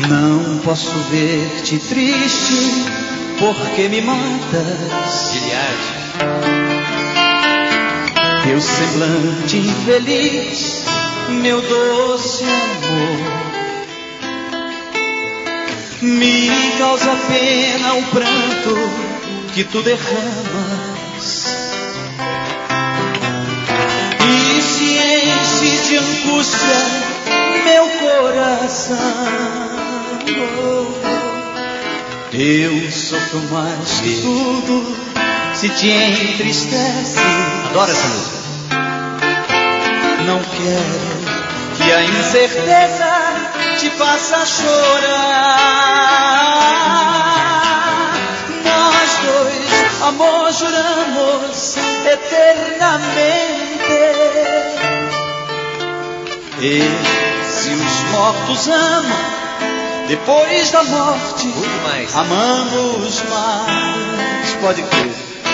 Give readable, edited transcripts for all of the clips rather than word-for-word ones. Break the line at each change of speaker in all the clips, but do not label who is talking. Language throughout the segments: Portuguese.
Não posso ver-te triste, porque me matas. Teu semblante infeliz, meu doce amor, me causa pena o pranto que tu derramas, e se enche de angústia meu coração. Eu sofro mais que tudo se te entristece.
Adoro essa música.
Não quero que a incerteza te faça chorar. Nós dois, amor, juramos eternamente. E se os mortos amam, depois da morte,
muito mais.
Amamos mais. Pode crer.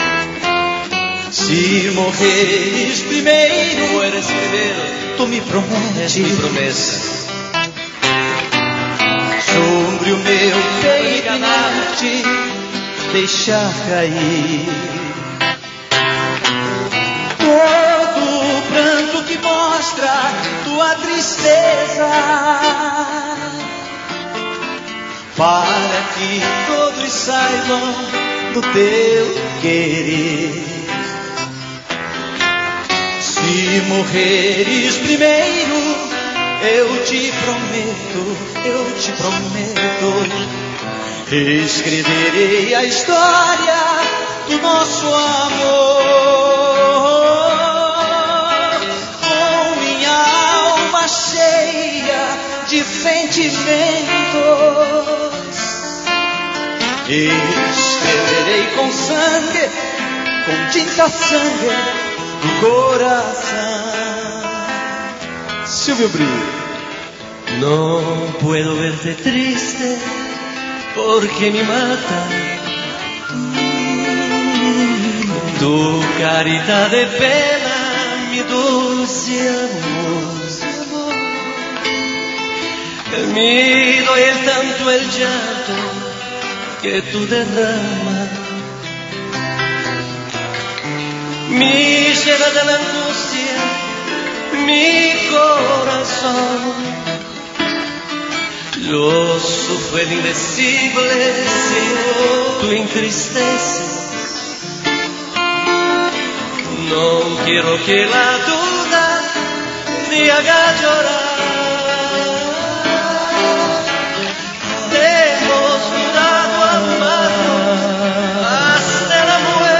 Se morreres primeiro, tu me prometes,
mi promessa.
Sobre o meu peito inerte deixar cair todo o pranto que mostra tua tristeza, para que todos saibam do teu querer. Se morreres primeiro, eu te prometo, escreverei a história do nosso amor, com minha alma cheia de sentimentos. Escreverei com sangue, com tinta sangue do corazón. Silvio Brillo.
No puedo verte triste porque me mata tu carita de pena, mi dulce amor. El miedo es tanto el llanto que tú derramas, me lleva de la angustia mi corazón. Yo sufro el indecible si tú entristeces. No quiero que la duda te haga llorar. Hemos jurado amarnos hasta la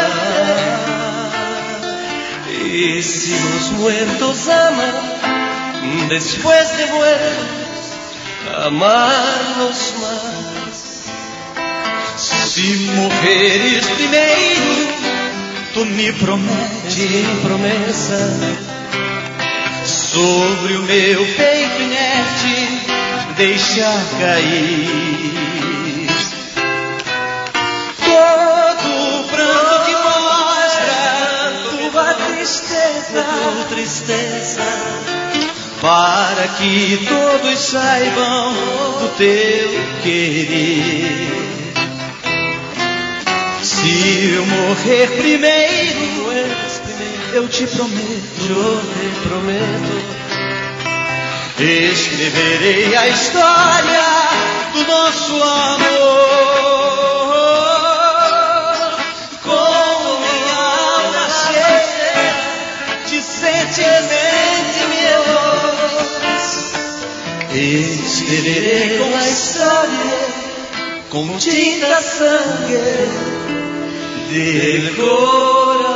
muerte. Y si los muertos aman, después de muertos, amarnos más.
Si morreres primeiro, tu me prometes,
mi promessa.
Sobre o meu peito inerte deixar cair todo o pranto que mostra tua tristeza, para que todos saibam do teu querer. Se eu morrer primeiro, eu te prometo, escreverei a história do nosso amor, com minha alma cheia de sentimentos. Escreverei com a história, com tinta sangue del corazón.